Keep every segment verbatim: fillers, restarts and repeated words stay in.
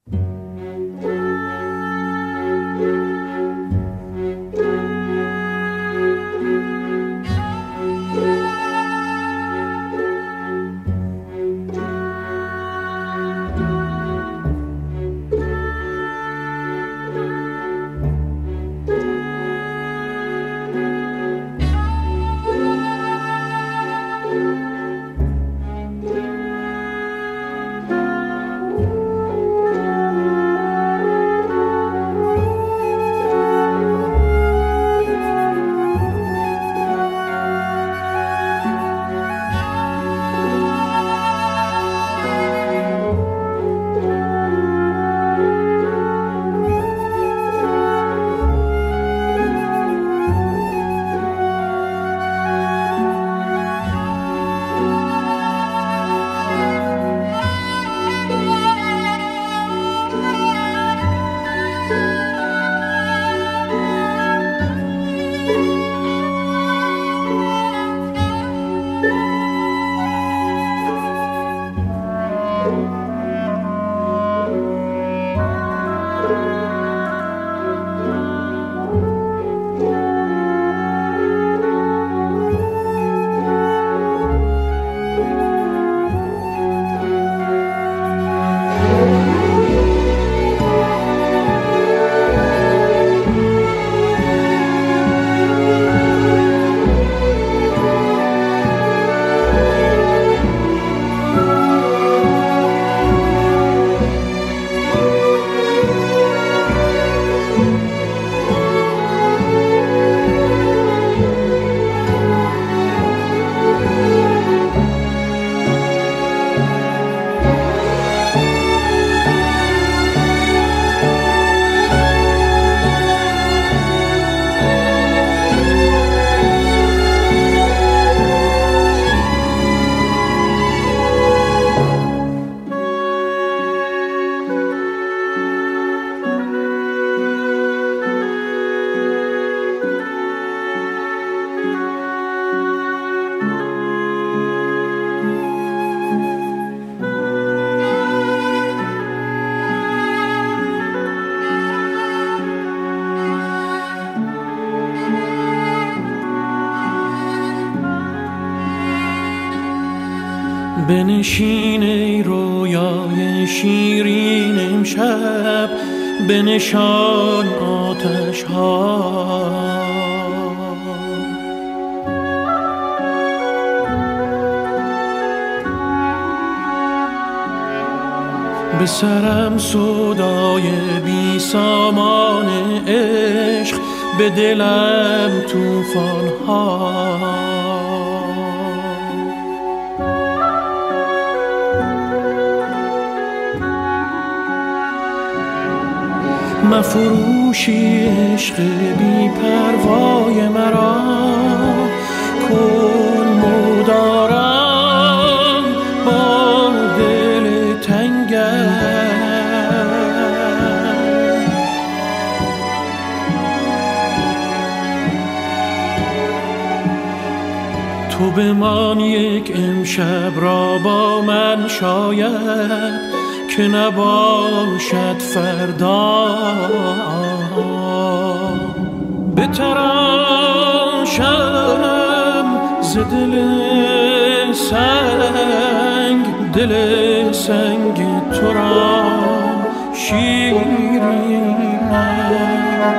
بنشین ای رویای شیرین امشب، بنشان آتش ها. به سرم سودای بی سامان عشق، به دلم طوفان ها. مفروشی عشق بی پروای مرا، کن مدارم با دل تنگم. تو بمان یک امشب را با من، شاید که نباشد فردا. بتراشم ز دل سنگ، دل سنگ تو را شیرینم.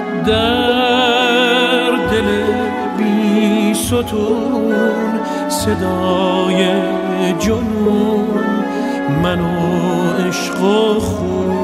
در دل بی ستون صدای جنون، من و عشق و خون.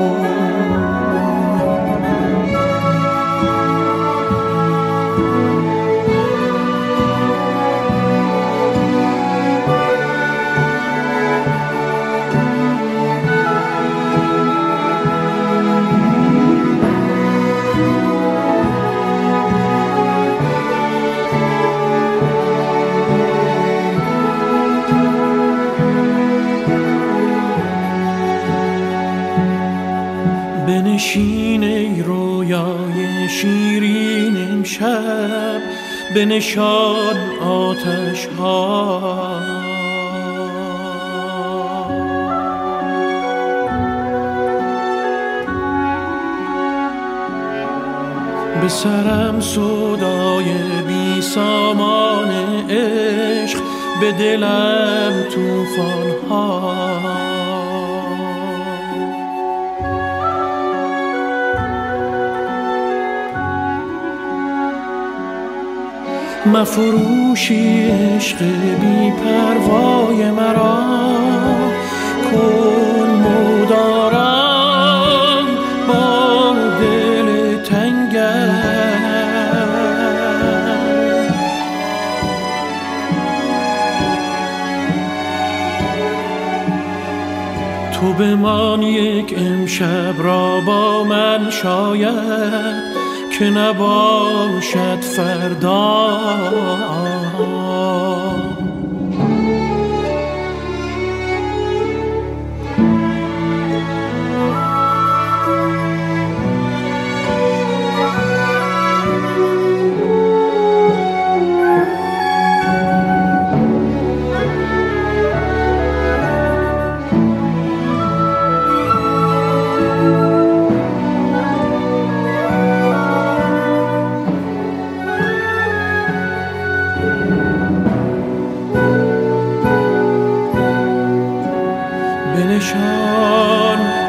بنشین ای رویای شیرین امشب، بنشان آتش ها. به سرم صدای بی سامان عشق، به دلم توفان ها. مفروشی عشق بی پروای مرا، کن مدارم با دل تنگم. تو بمان یک امشب را با من، شاید که نباشد فردا. بنشان